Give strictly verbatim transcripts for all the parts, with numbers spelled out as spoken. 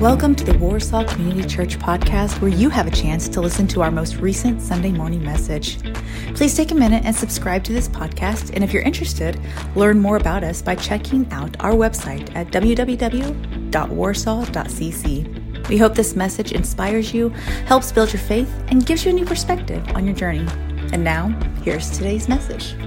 Welcome to the Warsaw Community Church podcast, where you have a chance to listen to our most recent Sunday morning message. Please take a minute and subscribe to this podcast, and if you're interested, learn more about us by checking out our website at w w w dot warsaw dot c c. We hope this message inspires you, helps build your faith, and gives you a new perspective on your journey. And now, here's today's message.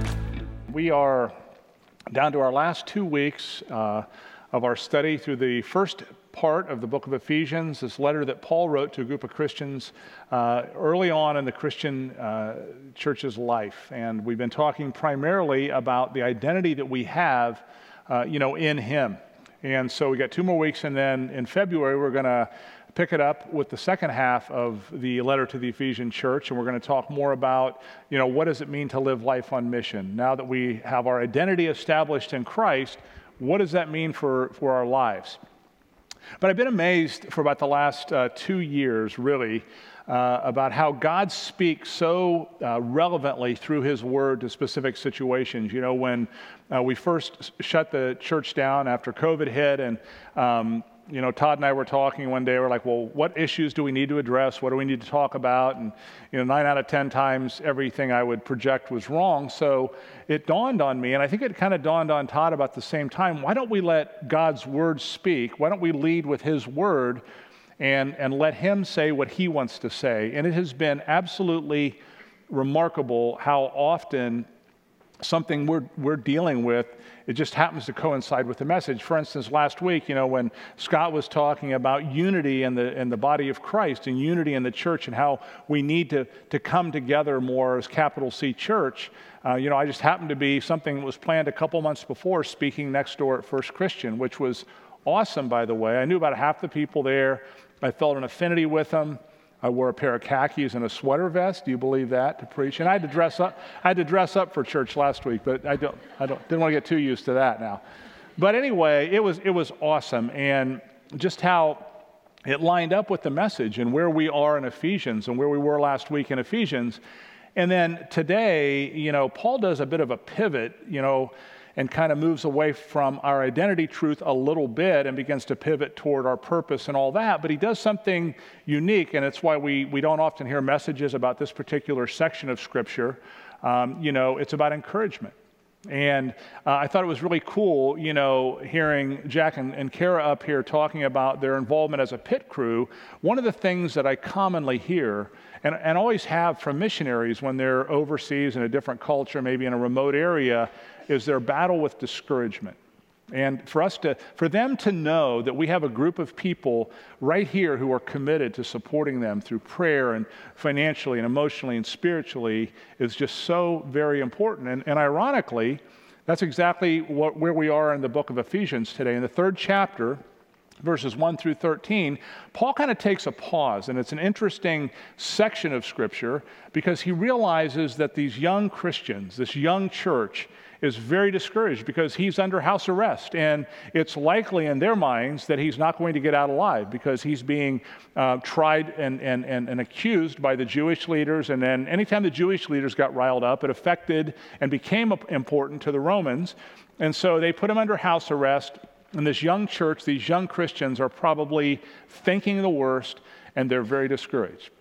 We are down to our last two weeks uh, of our study through the first part of the book of Ephesians, this letter that Paul wrote to a group of Christians uh, early on in the Christian uh, church's life. And we've been talking primarily about the identity that we have, uh, you know, in him. And so we got two more weeks, and then in February we're going to pick it up with the second half of the letter to the Ephesian church, and we're going to talk more about, you know, what does it mean to live life on mission? Now that we have our identity established in Christ, what does that mean for, for our lives? But I've been amazed for about the last uh, two years, really, uh, about how God speaks so uh, relevantly through his word to specific situations. You know, when uh, we first shut the church down after COVID hit, and um, you know, Todd and I were talking one day. We're like, well, what issues do we need to address? What do we need to talk about? And, you know, nine out of ten times, everything I would project was wrong. So it dawned on me, and I think it kind of dawned on Todd about the same time, why don't we let God's word speak? Why don't we lead with his word and, and let him say what he wants to say? And it has been absolutely remarkable how often something we're we're dealing with, it just happens to coincide with the message. For instance, last week, you know, when Scott was talking about unity in the in the body of Christ and unity in the church and how we need to to come together more as capital C Church, uh, you know, I just happened to be something that was planned a couple months before, speaking next door at First Christian, which was awesome, by the way. I knew about half the people there. I felt an affinity with them. I wore a pair of khakis and a sweater vest. Do you believe that, to preach? And I had to dress up. I had to dress up for church last week, but I don't. I don't. Didn't want to get too used to that now. But anyway, it was it was awesome, and just how it lined up with the message and where we are in Ephesians and where we were last week in Ephesians, and then today, you know, Paul does a bit of a pivot, you know, and kind of moves away from our identity truth a little bit and begins to pivot toward our purpose and all that. But he does something unique, and it's why we, we don't often hear messages about this particular section of Scripture. Um, you know, it's about encouragement. And uh, I thought it was really cool, you know, hearing Jack and, and Kara up here talking about their involvement as a pit crew. One of the things that I commonly hear, and, and always have from missionaries when they're overseas in a different culture, maybe in a remote area, is their battle with discouragement. And for us to, for them to know that we have a group of people right here who are committed to supporting them through prayer and financially and emotionally and spiritually is just so very important. And, and ironically, that's exactly what, where we are in the book of Ephesians today. In the third chapter, verses one through thirteen, Paul kind of takes a pause, and it's an interesting section of Scripture because he realizes that these young Christians, this young church, is very discouraged because he's under house arrest, and it's likely in their minds that he's not going to get out alive because he's being uh, tried and, and, and, and accused by the Jewish leaders, and then anytime the Jewish leaders got riled up, it affected and became important to the Romans, and so they put him under house arrest. And this young church, these young Christians are probably thinking the worst, and they're very discouraged.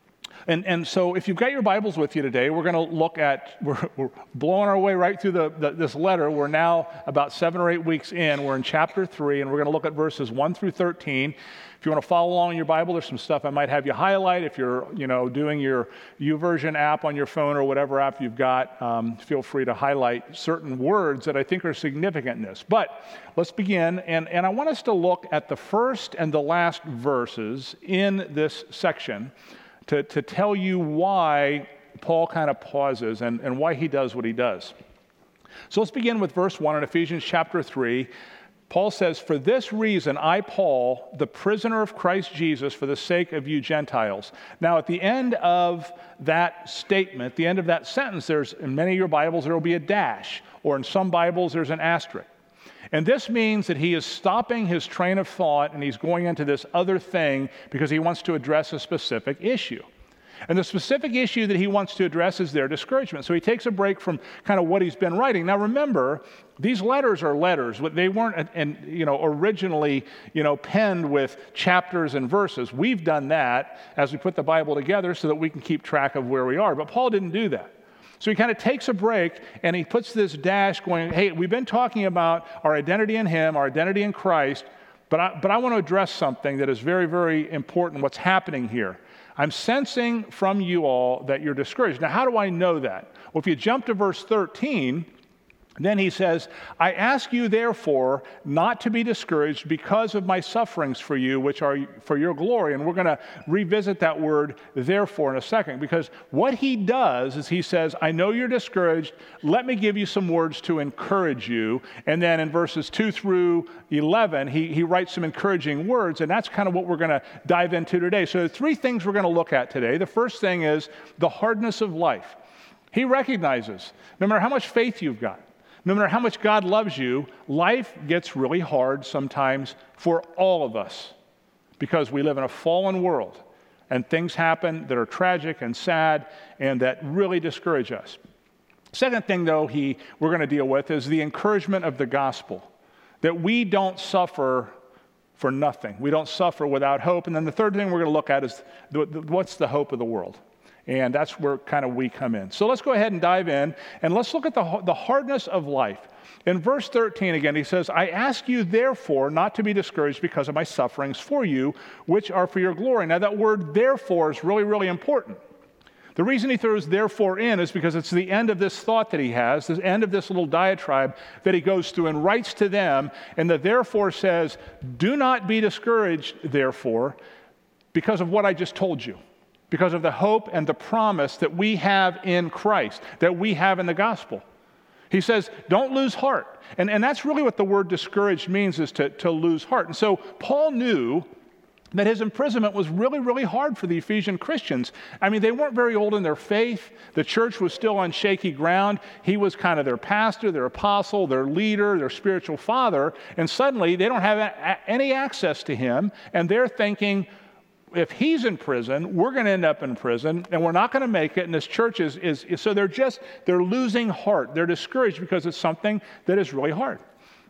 And and so if you've got your Bibles with you today, we're going to look at, we're, we're blowing our way right through the, the this letter. We're now about seven or eight weeks in. We're in chapter three, and we're going to look at verses one through thirteen. If you want to follow along in your Bible, there's some stuff I might have you highlight. If you're, you know, doing your YouVersion app on your phone or whatever app you've got, um, feel free to highlight certain words that I think are significant in this. But let's begin, and, and I want us to look at the first and the last verses in this section to, to tell you why Paul kind of pauses and, and why he does what he does. So let's begin with verse one in Ephesians chapter three. Paul says, "For this reason, I, Paul, the prisoner of Christ Jesus, for the sake of you Gentiles." Now, at the end of that statement, the end of that sentence, there's, in many of your Bibles, there will be a dash, or in some Bibles, there's an asterisk. And this means that he is stopping his train of thought, and he's going into this other thing because he wants to address a specific issue. And the specific issue that he wants to address is their discouragement. So he takes a break from kind of what he's been writing. Now remember, these letters are letters. They weren't, and you know, originally, you know, penned with chapters and verses. We've done that as we put the Bible together so that we can keep track of where we are. But Paul didn't do that. So he kind of takes a break and he puts this dash going, hey, we've been talking about our identity in him, our identity in Christ, but I, but I want to address something that is very, very important, what's happening here. I'm sensing from you all that you're discouraged. Now, how do I know that? Well, if you jump to verse thirteen, then he says, I ask you, therefore, not to be discouraged because of my sufferings for you, which are for your glory. And we're going to revisit that word, therefore, in a second, because what he does is he says, I know you're discouraged. Let me give you some words to encourage you. And then in verses two through eleven, he, he writes some encouraging words, and that's kind of what we're going to dive into today. So the three things we're going to look at today. The first thing is the hardness of life. He recognizes, no matter how much faith you've got, no matter how much God loves you, life gets really hard sometimes for all of us because we live in a fallen world and things happen that are tragic and sad and that really discourage us. Second thing, though, he we're going to deal with is the encouragement of the gospel, that we don't suffer for nothing. We don't suffer without hope. And then the third thing we're going to look at is the, the, what's the hope of the world? And that's where kind of we come in. So let's go ahead and dive in, and let's look at the, the hardness of life. In verse thirteen again, he says, I ask you therefore not to be discouraged because of my sufferings for you, which are for your glory. Now that word therefore is really, really important. The reason he throws therefore in is because it's the end of this thought that he has, the end of this little diatribe that he goes through and writes to them. And the therefore says, do not be discouraged, therefore, because of what I just told you. Because of the hope and the promise that we have in Christ, that we have in the gospel. He says, don't lose heart. And, and that's really what the word discouraged means, is to, to lose heart. And so Paul knew that his imprisonment was really, really hard for the Ephesian Christians. I mean, they weren't very old in their faith. The church was still on shaky ground. He was kind of their pastor, their apostle, their leader, their spiritual father. And suddenly they don't have a, any access to him. And they're thinking, if he's in prison, we're going to end up in prison, and we're not going to make it, and this church is, is, is, so they're just, they're losing heart. They're discouraged because it's something that is really hard.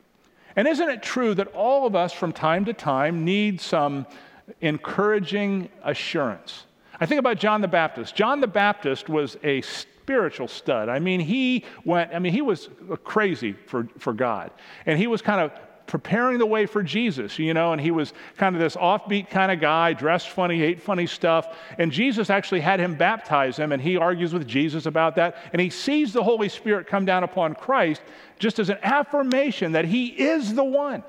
And isn't it true that all of us from time to time need some encouraging assurance? I think about John the Baptist. John the Baptist was a spiritual stud. I mean, he went, I mean, he was crazy for, for God. And he was kind of preparing the way for Jesus, you know, and he was kind of this offbeat kind of guy, dressed funny, ate funny stuff, and Jesus actually had him baptize him, and he argues with Jesus about that, and he sees the Holy Spirit come down upon Christ just as an affirmation that he is the one.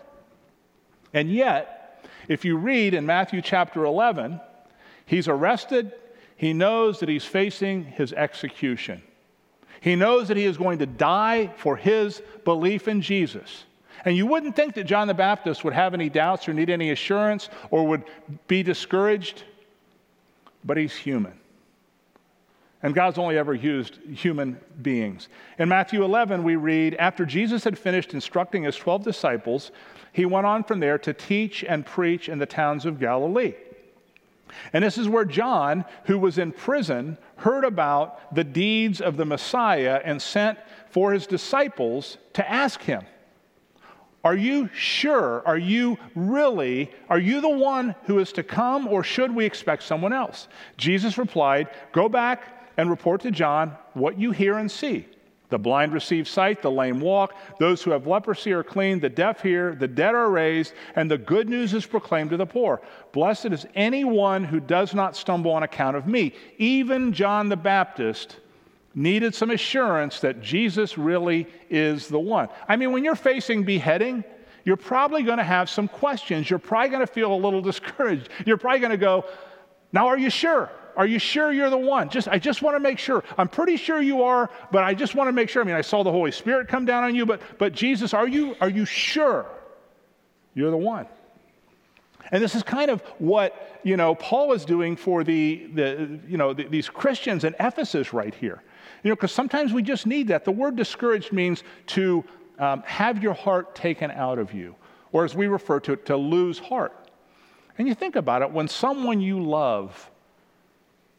And yet, if you read in Matthew chapter eleven, he's arrested, he knows that he's facing his execution. He knows that he is going to die for his belief in Jesus. And you wouldn't think that John the Baptist would have any doubts or need any assurance or would be discouraged, but he's human. And God's only ever used human beings. In Matthew eleven, we read, after Jesus had finished instructing his twelve disciples, he went on from there to teach and preach in the towns of Galilee. And this is where John, who was in prison, heard about the deeds of the Messiah and sent for his disciples to ask him, are you sure? Are you really, are you the one who is to come, or should we expect someone else? Jesus replied, go back and report to John what you hear and see. The blind receive sight, the lame walk, those who have leprosy are cleaned, the deaf hear, the dead are raised, and the good news is proclaimed to the poor. Blessed is anyone who does not stumble on account of me. Even John the Baptist needed some assurance that Jesus really is the one. I mean, when you're facing beheading, you're probably going to have some questions. You're probably going to feel a little discouraged. You're probably going to go, now are you sure? Are you sure you're the one? Just, I just want to make sure. I'm pretty sure you are, but I just want to make sure. I mean, I saw the Holy Spirit come down on you, but, but Jesus, are you, are you sure you're the one? And this is kind of what, you know, Paul is doing for the, the you know, the, these Christians in Ephesus right here. You know, because sometimes we just need that. The word discouraged means to um, have your heart taken out of you, or as we refer to it, to lose heart. And you think about it, when someone you love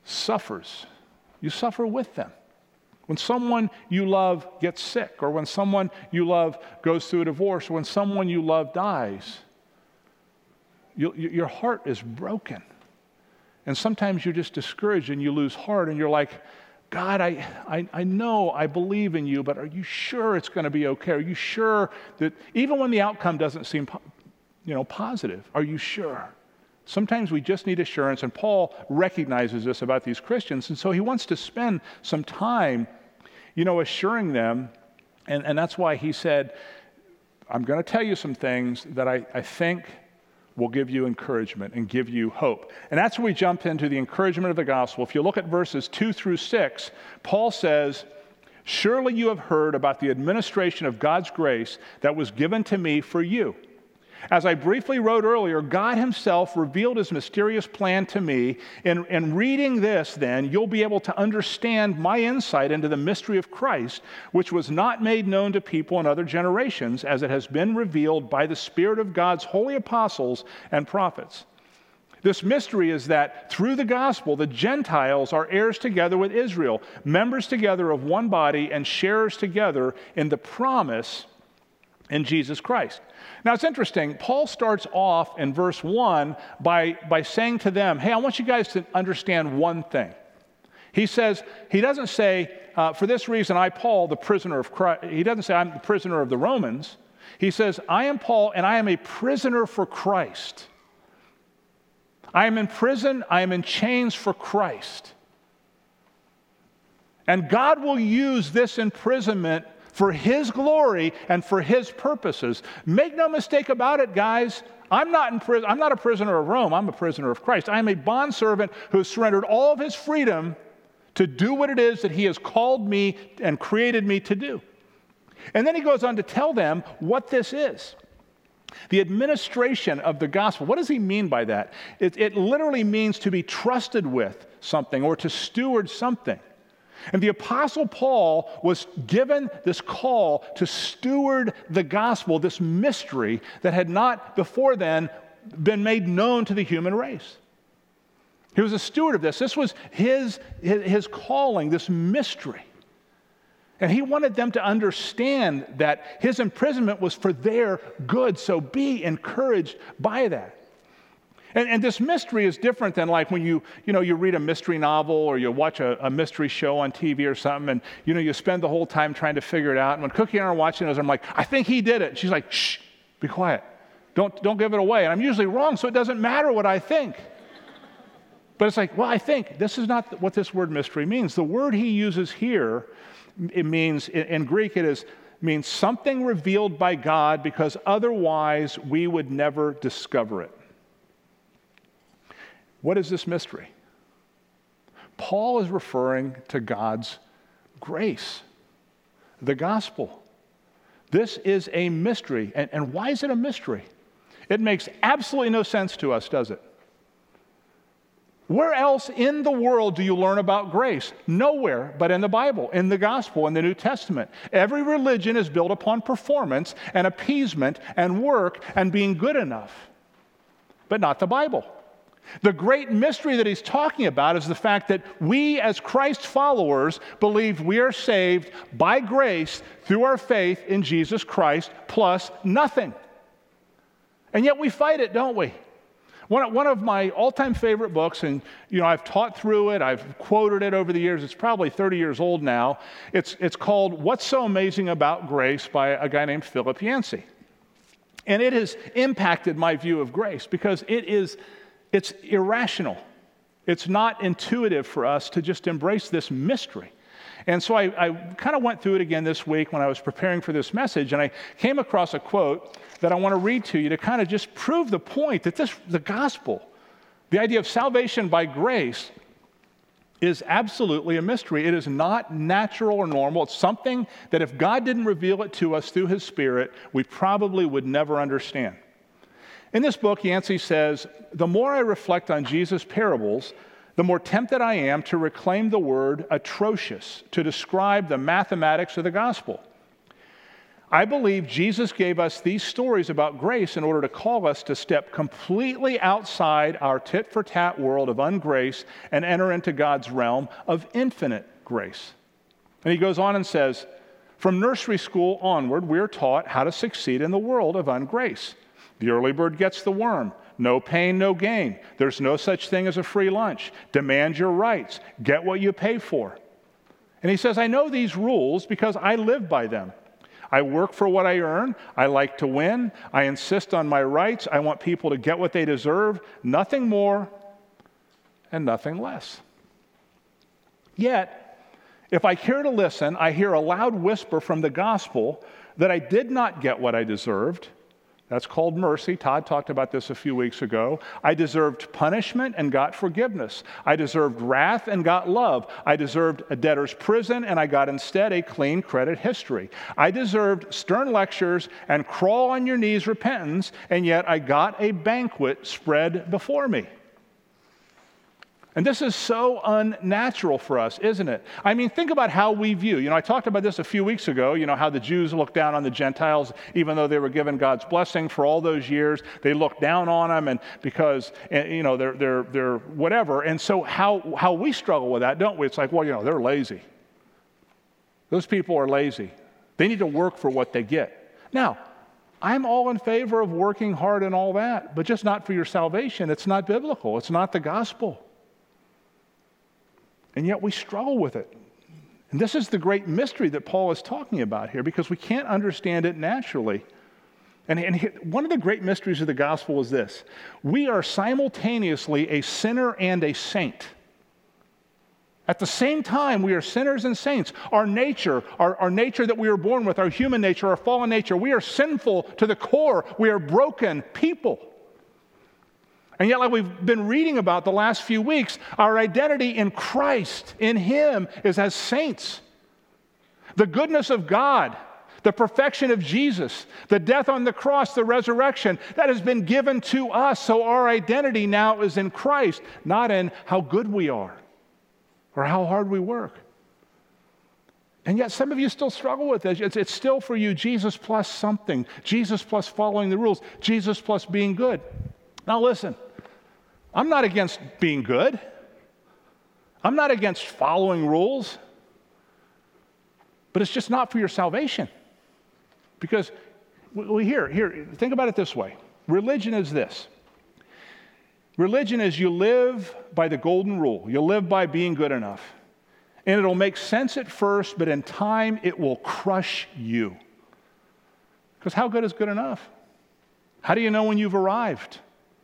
suffers, you suffer with them. When someone you love gets sick, or when someone you love goes through a divorce, or when someone you love dies, you, your heart is broken. And sometimes you're just discouraged and you lose heart and you're like, God, I, I, I know I believe in you, but are you sure it's going to be okay? Are you sure that even when the outcome doesn't seem you know, positive, are you sure? Sometimes we just need assurance, and Paul recognizes this about these Christians, and so he wants to spend some time, you know, assuring them, and, and that's why he said, I'm going to tell you some things that I, I think will give you encouragement and give you hope. And that's where we jump into the encouragement of the gospel. If you look at verses two through six, Paul says, surely you have heard about the administration of God's grace that was given to me for you. As I briefly wrote earlier, God himself revealed his mysterious plan to me. In, in reading this, then, you'll be able to understand my insight into the mystery of Christ, which was not made known to people in other generations, as it has been revealed by the Spirit of God's holy apostles and prophets. This mystery is that through the gospel, the Gentiles are heirs together with Israel, members together of one body, and sharers together in the promise in Jesus Christ. Now, it's interesting. Paul starts off in verse one by, by saying to them, hey, I want you guys to understand one thing. He says, he doesn't say, uh, for this reason, I, Paul, the prisoner of Christ. He doesn't say, I'm the prisoner of the Romans. He says, I am Paul, and I am a prisoner for Christ. I am in prison. I am in chains for Christ. And God will use this imprisonment for his glory and for his purposes. Make no mistake about it, guys. I'm not in prison. I'm not a prisoner of Rome. I'm a prisoner of Christ. I am a bondservant who has surrendered all of his freedom to do what it is that he has called me and created me to do. And then he goes on to tell them what this is. The administration of the gospel. What does he mean by that? It, it literally means to be trusted with something or to steward something. And the Apostle Paul was given this call to steward the gospel, this mystery that had not before then been made known to the human race. He was a steward of this. This was his, his, his calling, this mystery. And he wanted them to understand that his imprisonment was for their good, so be encouraged by that. And, and this mystery is different than like when you, you know, you read a mystery novel or you watch a, a mystery show on T V or something, and you know you spend the whole time trying to figure it out. And when Cookie and I are watching it, I'm like, I think he did it. And she's like, shh, be quiet. Don't, don't give it away. And I'm usually wrong, so it doesn't matter what I think. But it's like, well, I think this is not what this word mystery means. The word he uses here, it means, in, in Greek, it is means something revealed by God because otherwise we would never discover it. What is this mystery? Paul is referring to God's grace, the gospel. This is a mystery. And, and why is it a mystery? It makes absolutely no sense to us, does it? Where else in the world do you learn about grace? Nowhere but in the Bible, in the gospel, in the New Testament. Every religion is built upon performance and appeasement and work and being good enough, but not the Bible. The great mystery that he's talking about is the fact that we as Christ followers believe we are saved by grace through our faith in Jesus Christ plus nothing. And yet we fight it, don't we? One, one of my all-time favorite books, and you know I've taught through it, I've quoted it over the years, it's probably thirty years old now. It's, it's called What's So Amazing About Grace by a guy named Philip Yancey. And it has impacted my view of grace because it is It's irrational. It's not intuitive for us to just embrace this mystery. And so I, I kind of went through it again this week when I was preparing for this message, and I came across a quote that I want to read to you to kind of just prove the point that this, the gospel, the idea of salvation by grace, is absolutely a mystery. It is not natural or normal. It's something that if God didn't reveal it to us through his Spirit, we probably would never understand. In this book, Yancey says, the more I reflect on Jesus' parables, the more tempted I am to reclaim the word atrocious to describe the mathematics of the gospel. I believe Jesus gave us these stories about grace in order to call us to step completely outside our tit-for-tat world of ungrace and enter into God's realm of infinite grace. And he goes on and says, from nursery school onward, we're taught how to succeed in the world of ungrace. The early bird gets the worm. No pain, no gain. There's no such thing as a free lunch. Demand your rights. Get what you pay for. And he says, I know these rules because I live by them. I work for what I earn. I like to win. I insist on my rights. I want people to get what they deserve. Nothing more and nothing less. Yet, if I care to listen, I hear a loud whisper from the gospel that I did not get what I deserved. That's called mercy. Todd talked about this a few weeks ago. I deserved punishment and got forgiveness. I deserved wrath and got love. I deserved a debtor's prison and I got instead a clean credit history. I deserved stern lectures and crawl on your knees repentance, and yet I got a banquet spread before me. And this is so unnatural for us, isn't it? I mean, think about how we view. You know, I talked about this a few weeks ago, you know, how the Jews looked down on the Gentiles, even though they were given God's blessing for all those years. They looked down on them and because, you know, they're, they're, they're whatever. And so how, how we struggle with that, don't we? It's like, well, you know, they're lazy. Those people are lazy. They need to work for what they get. Now, I'm all in favor of working hard and all that, but just not for your salvation. It's not biblical. It's not the gospel. And yet we struggle with it. And this is the great mystery that Paul is talking about here, because we can't understand it naturally. And, and he, one of the great mysteries of the gospel is this. We are simultaneously a sinner and a saint. At the same time, we are sinners and saints. Our nature, our, our nature that we were born with, our human nature, our fallen nature, we are sinful to the core. We are broken people. And yet, like we've been reading about the last few weeks, our identity in Christ, in Him, is as saints. The goodness of God, the perfection of Jesus, the death on the cross, the resurrection, that has been given to us. So our identity now is in Christ, not in how good we are or how hard we work. And yet some of you still struggle with this. It's, it's still for you Jesus plus something, Jesus plus following the rules, Jesus plus being good. Now listen, I'm not against being good. I'm not against following rules. But it's just not for your salvation. Because, well, here, here, think about it this way. Religion is this. Religion is you live by the golden rule. You live by being good enough. And it'll make sense at first, but in time it will crush you. Because how good is good enough? How do you know when you've arrived?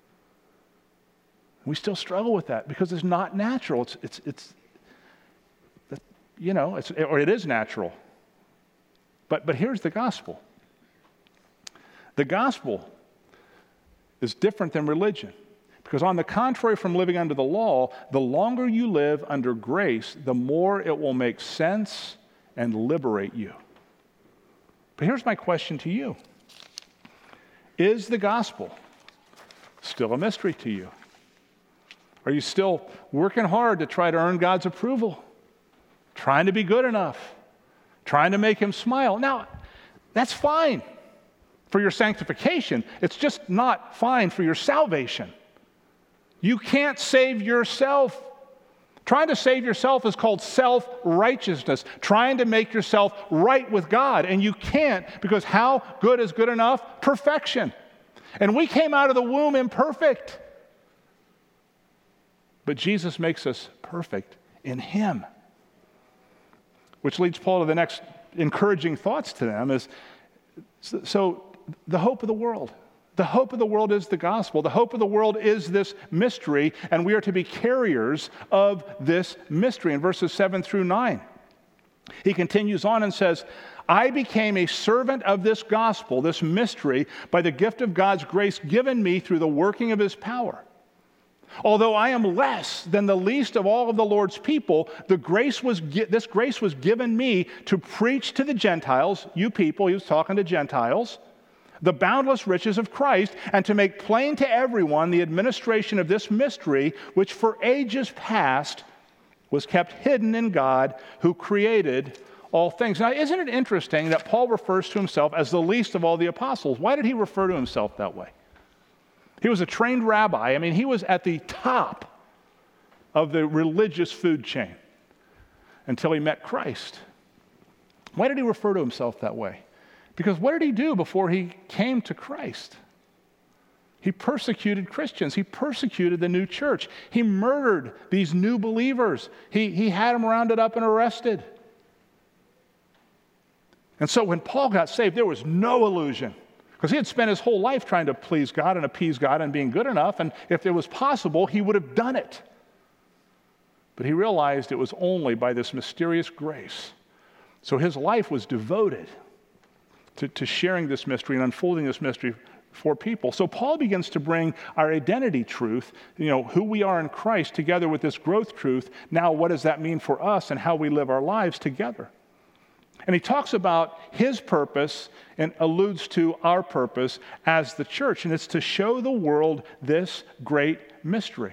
We still struggle with that because it's not natural. It's, it's, it's, you know, it's, or it is natural. But, but here's the gospel. The gospel is different than religion. Because on the contrary from living under the law, the longer you live under grace, the more it will make sense and liberate you. But here's my question to you. Is the gospel still a mystery to you? Are you still working hard to try to earn God's approval? Trying to be good enough? Trying to make Him smile? Now, that's fine for your sanctification. It's just not fine for your salvation. You can't save yourself. Trying to save yourself is called self-righteousness, trying to make yourself right with God. And you can't, because how good is good enough? Perfection. And we came out of the womb imperfect. But Jesus makes us perfect in Him. Which leads Paul to the next encouraging thoughts to them is, so the hope of the world. The hope of the world is the gospel. The hope of the world is this mystery, and we are to be carriers of this mystery. In verses seven through nine, he continues on and says, I became a servant of this gospel, this mystery, by the gift of God's grace given me through the working of His power. Although I am less than the least of all of the Lord's people, the grace was this grace was given me to preach to the Gentiles, you people, he was talking to Gentiles, the boundless riches of Christ, and to make plain to everyone the administration of this mystery, which for ages past was kept hidden in God, who created all things. Now, isn't it interesting that Paul refers to himself as the least of all the apostles? Why did he refer to himself that way? He was a trained rabbi. I mean, he was at the top of the religious food chain until he met Christ. Why did he refer to himself that way? Because what did he do before he came to Christ? He persecuted Christians. He persecuted the new church. He murdered these new believers. He, he had them rounded up and arrested. And so when Paul got saved, there was no illusion, because he had spent his whole life trying to please God and appease God and being good enough, and if it was possible, he would have done it. But he realized it was only by this mysterious grace. So his life was devoted to, to sharing this mystery and unfolding this mystery for people. So Paul begins to bring our identity truth, you know, who we are in Christ, together with this growth truth. Now, what does that mean for us and how we live our lives together? And he talks about his purpose and alludes to our purpose as the church, and it's to show the world this great mystery.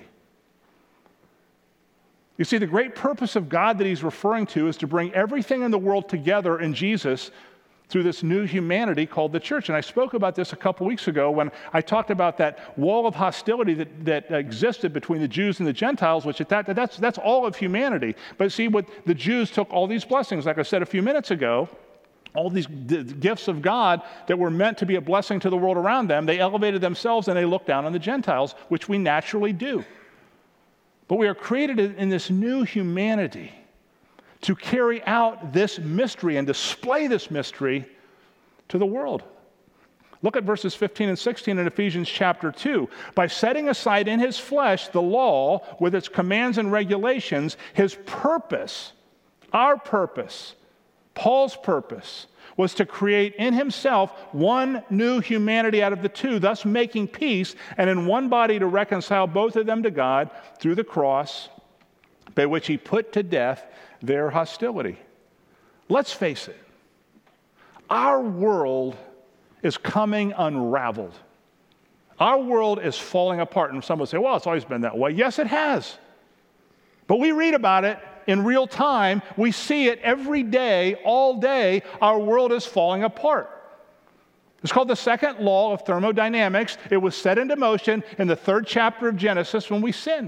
You see, the great purpose of God that he's referring to is to bring everything in the world together in Jesus through this new humanity called the church. And I spoke about this a couple weeks ago when I talked about that wall of hostility that, that existed between the Jews and the Gentiles, which at that, that's, that's all of humanity. But see, what the Jews took all these blessings, like I said a few minutes ago, all these d- gifts of God that were meant to be a blessing to the world around them, they elevated themselves and they looked down on the Gentiles, which we naturally do. But we are created in this new humanity to carry out this mystery and display this mystery to the world. Look at verses fifteen and sixteen in Ephesians chapter two. By setting aside in his flesh the law with its commands and regulations, his purpose, our purpose, Paul's purpose, was to create in himself one new humanity out of the two, thus making peace, and in one body to reconcile both of them to God through the cross, by which he put to death their hostility. Let's face it, our world is coming unraveled. Our world is falling apart. And some will say, well, it's always been that way. Yes, it has. But we read about it in real time. We see it every day, all day. Our world is falling apart. It's called the second law of thermodynamics. It was set into motion in the third chapter of Genesis when we sinned.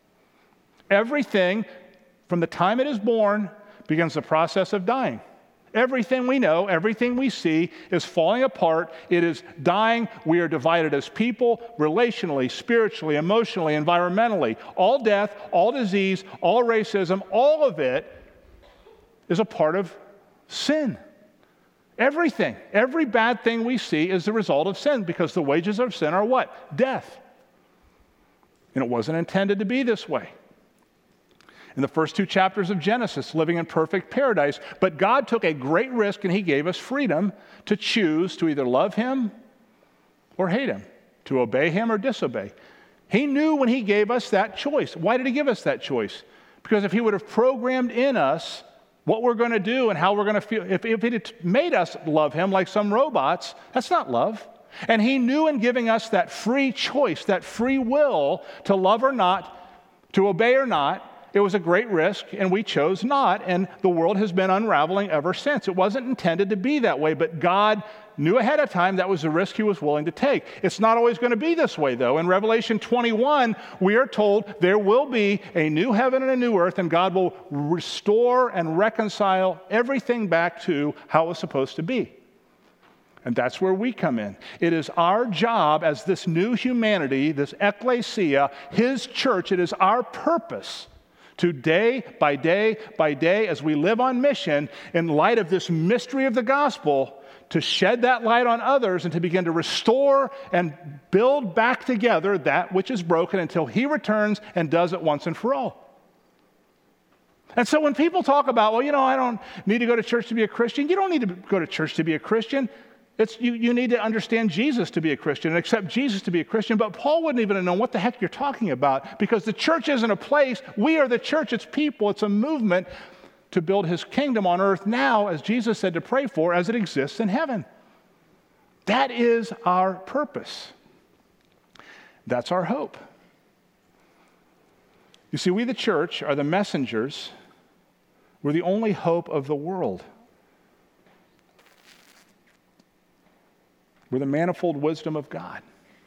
Everything from the time it is born begins the process of dying. Everything we know, everything we see is falling apart. It is dying. We are divided as people, relationally, spiritually, emotionally, environmentally. All death, all disease, all racism, all of it is a part of sin. Everything, every bad thing we see is the result of sin, because the wages of sin are what? Death. And it wasn't intended to be this way. In the first two chapters of Genesis, living in perfect paradise. But God took a great risk and he gave us freedom to choose to either love him or hate him, to obey him or disobey. He knew when he gave us that choice. Why did he give us that choice? Because if he would have programmed in us what we're going to do and how we're going to feel, if, if it had made us love him like some robots, that's not love. And he knew in giving us that free choice, that free will to love or not, to obey or not, it was a great risk, and we chose not, and the world has been unraveling ever since. It wasn't intended to be that way, but God knew ahead of time that was the risk he was willing to take. It's not always going to be this way, though. In Revelation twenty-one, we are told there will be a new heaven and a new earth, and God will restore and reconcile everything back to how it was supposed to be. And that's where we come in. It is our job as this new humanity, this ecclesia, his church, it is our purpose to day by day by day, as we live on mission, in light of this mystery of the gospel, to shed that light on others and to begin to restore and build back together that which is broken until he returns and does it once and for all. And so when people talk about, well, you know, I don't need to go to church to be a Christian, you don't need to go to church to be a Christian. It's, you, you need to understand Jesus to be a Christian and accept Jesus to be a Christian. But Paul wouldn't even have known what the heck you're talking about, because the church isn't a place. We are the church. It's people. It's a movement to build his kingdom on earth now, as Jesus said to pray for, as it exists in heaven. That is our purpose. That's our hope. You see, we, the church, are the messengers We're the only hope of the world. We're the manifold wisdom of God.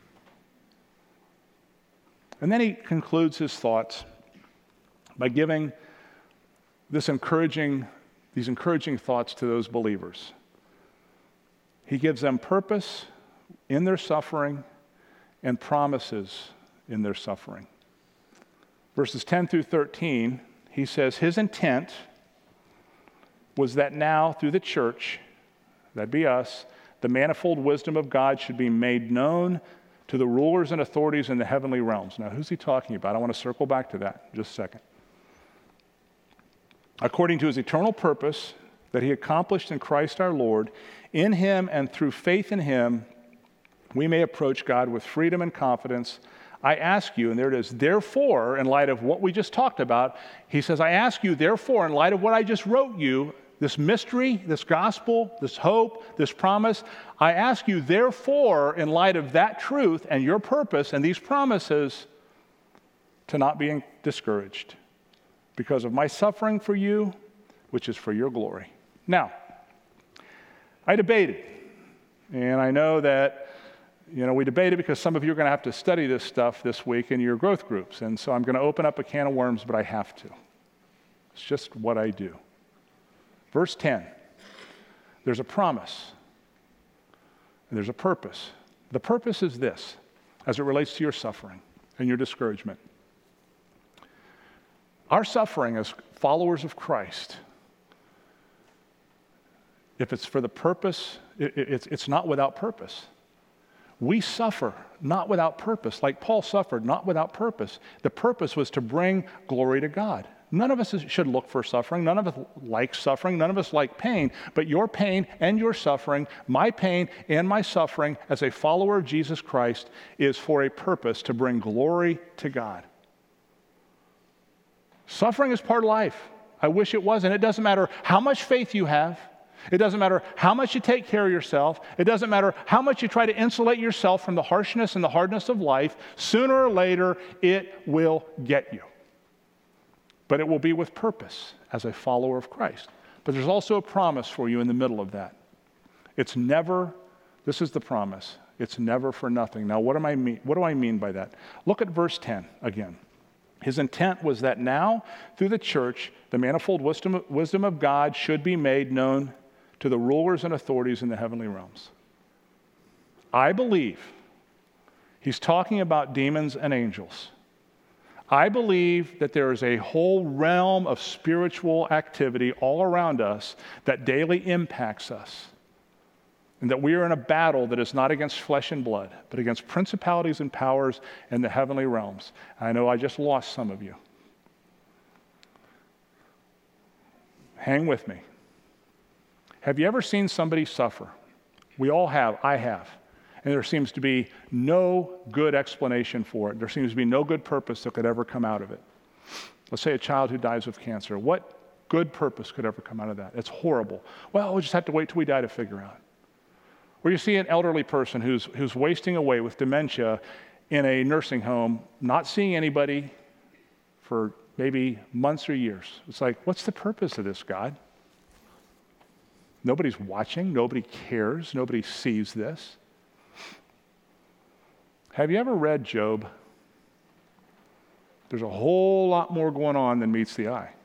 And then he concludes his thoughts by giving this encouraging, these encouraging thoughts to those believers. He gives them purpose in their suffering and promises in their suffering. Verses ten through thirteen, he says his intent was that now through the church, that'd be us, the manifold wisdom of God should be made known to the rulers and authorities in the heavenly realms. Now, who's he talking about? I want to circle back to that in just a second. According to his eternal purpose that he accomplished in Christ our Lord, in him and through faith in him, we may approach God with freedom and confidence. I ask you, and there it is, therefore, in light of what we just talked about, he says, I ask you, therefore, in light of what I just wrote you, this mystery, this gospel, this hope, this promise, I ask you, therefore, in light of that truth and your purpose and these promises, to not be discouraged because of my suffering for you, which is for your glory. Now, I debated, and I know that, you know, we debated because some of you are going to have to study this stuff this week in your growth groups, and so I'm going to open up a can of worms, but I have to. It's just what I do. Verse ten, there's a promise, and there's a purpose. The purpose is this, as it relates to your suffering and your discouragement. Our suffering as followers of Christ, if it's for the purpose, it, it, it's, it's not without purpose. We suffer not without purpose, like Paul suffered not without purpose. The purpose was to bring glory to God. None of us should look for suffering. None of us like suffering. None of us like pain. But your pain and your suffering, my pain and my suffering as a follower of Jesus Christ is for a purpose to bring glory to God. Suffering is part of life. I wish it wasn't. It doesn't matter how much faith you have. It doesn't matter how much you take care of yourself. It doesn't matter how much you try to insulate yourself from the harshness and the hardness of life. Sooner or later, it will get you. But it will be with purpose as a follower of Christ. But there's also a promise for you in the middle of that. It's never, this is the promise, it's never for nothing. Now, what, am I mean, what do I mean by that? Look at verse ten again. His intent was that now, through the church, the manifold wisdom, wisdom of God should be made known to the rulers and authorities in the heavenly realms. I believe he's talking about demons and angels. I believe that there is a whole realm of spiritual activity all around us that daily impacts us, and that we are in a battle that is not against flesh and blood, but against principalities and powers in the heavenly realms. I know I just lost some of you. Hang with me. Have you ever seen somebody suffer? We all have. I have. And there seems to be no good explanation for it. There seems to be no good purpose that could ever come out of it. Let's say a child who dies of cancer. What good purpose could ever come out of that? It's horrible. Well, we'll just have to wait till we die to figure out. Or you see an elderly person who's, who's wasting away with dementia in a nursing home, not seeing anybody for maybe months or years. It's like, what's the purpose of this, God? Nobody's watching. Nobody cares. Nobody sees this. Have you ever read Job? There's a whole lot more going on than meets the eye.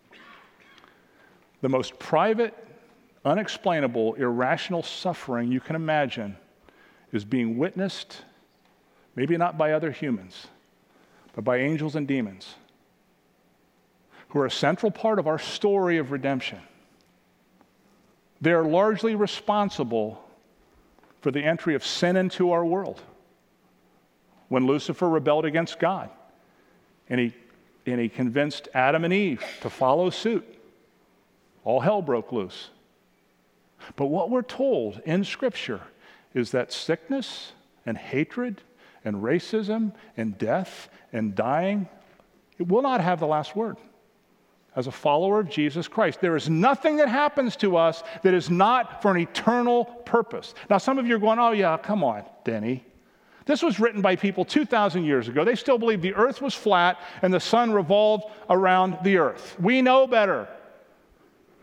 The most private, unexplainable, irrational suffering you can imagine is being witnessed, maybe not by other humans, but by angels and demons, who are a central part of our story of redemption. They are largely responsible for the entry of sin into our world. When Lucifer rebelled against God, and he, and he convinced Adam and Eve to follow suit, all hell broke loose. But what we're told in Scripture is that sickness and hatred and racism and death and dying, it will not have the last word. As a follower of Jesus Christ, there is nothing that happens to us that is not for an eternal purpose. Now, some of you are going, oh yeah, come on, Denny. This was written by people two thousand years ago. They still believed the earth was flat and the sun revolved around the earth. We know better.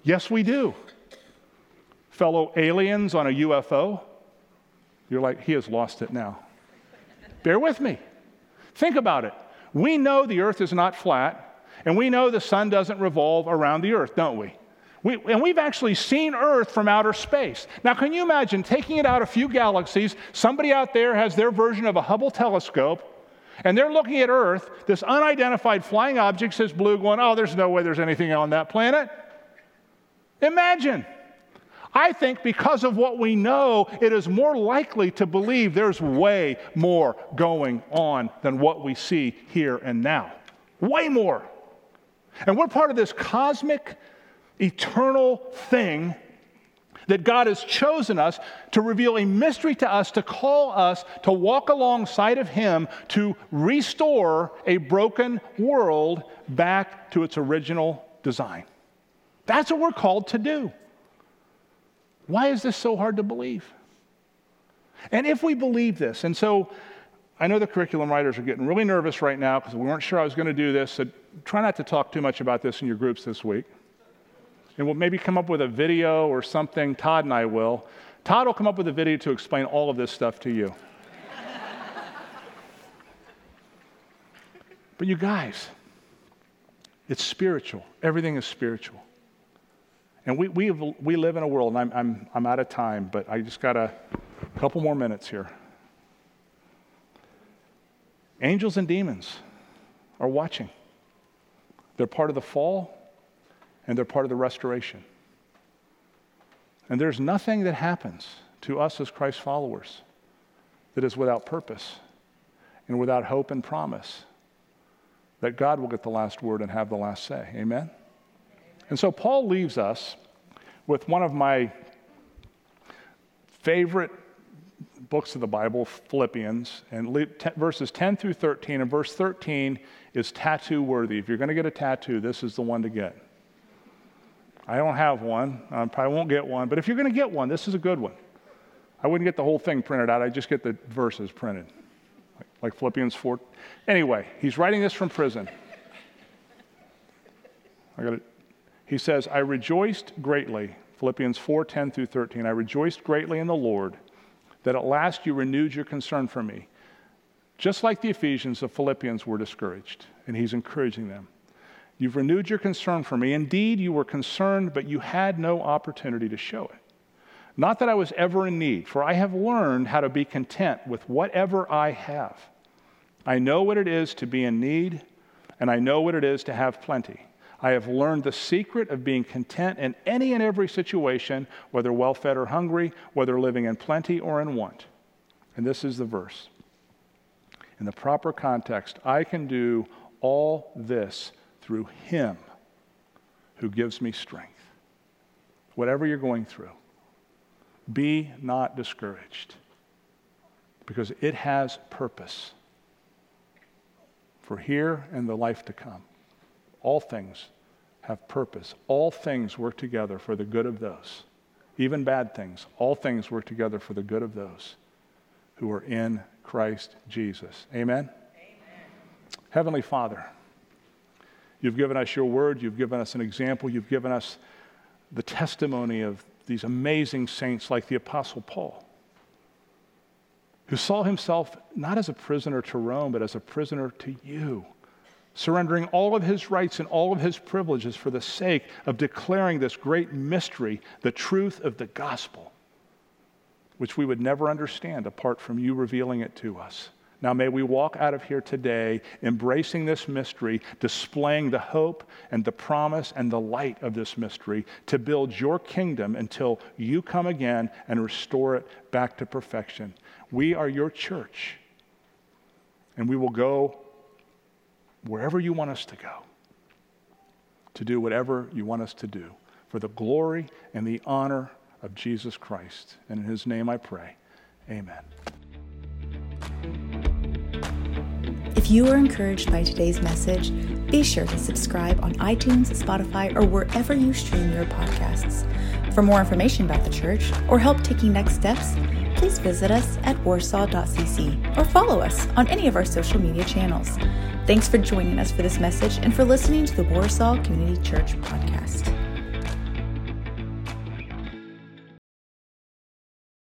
Yes, we do. Fellow aliens on a U F O, you're like, he has lost it now. Bear with me. Think about it. We know the earth is not flat, and we know the sun doesn't revolve around the earth, don't we? We, and we've actually seen Earth from outer space. Now, can you imagine taking it out a few galaxies? Somebody out there has their version of a Hubble telescope, and they're looking at Earth, this unidentified flying object, says blue, going, oh, there's no way there's anything on that planet. Imagine. I think because of what we know, it is more likely to believe there's way more going on than what we see here and now. Way more. And we're part of this cosmic, eternal thing that God has chosen us to reveal a mystery to us, to call us to walk alongside of Him to restore a broken world back to its original design. That's what we're called to do. Why is this so hard to believe? And if we believe this, and so I know the curriculum writers are getting really nervous right now because we weren't sure I was going to do this, so try not to talk too much about this in your groups this week. And we'll maybe come up with a video or something. Todd and I will. Todd will come up with a video to explain all of this stuff to you. But you guys, it's spiritual. Everything is spiritual. And we we we live in a world, and I'm I'm I'm out of time, but I just got a couple more minutes here. Angels and demons are watching. They're part of the fall, and they're part of the restoration. And there's nothing that happens to us as Christ followers that is without purpose and without hope and promise that God will get the last word and have the last say. Amen? Amen. And so Paul leaves us with one of my favorite books of the Bible, Philippians, and verses ten through thirteen. And verse thirteen is tattoo worthy. If you're going to get a tattoo, this is the one to get. I don't have one. I probably won't get one. But if you're going to get one, this is a good one. I wouldn't get the whole thing printed out. I'd just get the verses printed, like, like Philippians four. Anyway, he's writing this from prison. I got it. He says, I rejoiced greatly, Philippians four, ten through thirteen. I rejoiced greatly in the Lord that at last you renewed your concern for me. Just like the Ephesians, the Philippians were discouraged, and he's encouraging them. You've renewed your concern for me. Indeed, you were concerned, but you had no opportunity to show it. Not that I was ever in need, for I have learned how to be content with whatever I have. I know what it is to be in need, and I know what it is to have plenty. I have learned the secret of being content in any and every situation, whether well-fed or hungry, whether living in plenty or in want. And this is the verse. In the proper context, I can do all this through Him who gives me strength. Whatever you're going through, be not discouraged, because it has purpose for here and the life to come. All things have purpose. All things work together for the good of those, even bad things. All things work together for the good of those who are in Christ Jesus. Amen? Amen. Heavenly Father, you've given us your word. You've given us an example. You've given us the testimony of these amazing saints like the Apostle Paul, who saw himself not as a prisoner to Rome, but as a prisoner to you, surrendering all of his rights and all of his privileges for the sake of declaring this great mystery, the truth of the gospel, which we would never understand apart from you revealing it to us. Now may we walk out of here today embracing this mystery, displaying the hope and the promise and the light of this mystery to build your kingdom until you come again and restore it back to perfection. We are your church, and we will go wherever you want us to go, to do whatever you want us to do for the glory and the honor of Jesus Christ. And in his name I pray, amen. If you are encouraged by today's message, be sure to subscribe on iTunes, Spotify, or wherever you stream your podcasts. For more information about the church or help taking next steps, please visit us at warsaw dot c c or follow us on any of our social media channels. Thanks for joining us for this message and for listening to the Warsaw Community Church podcast.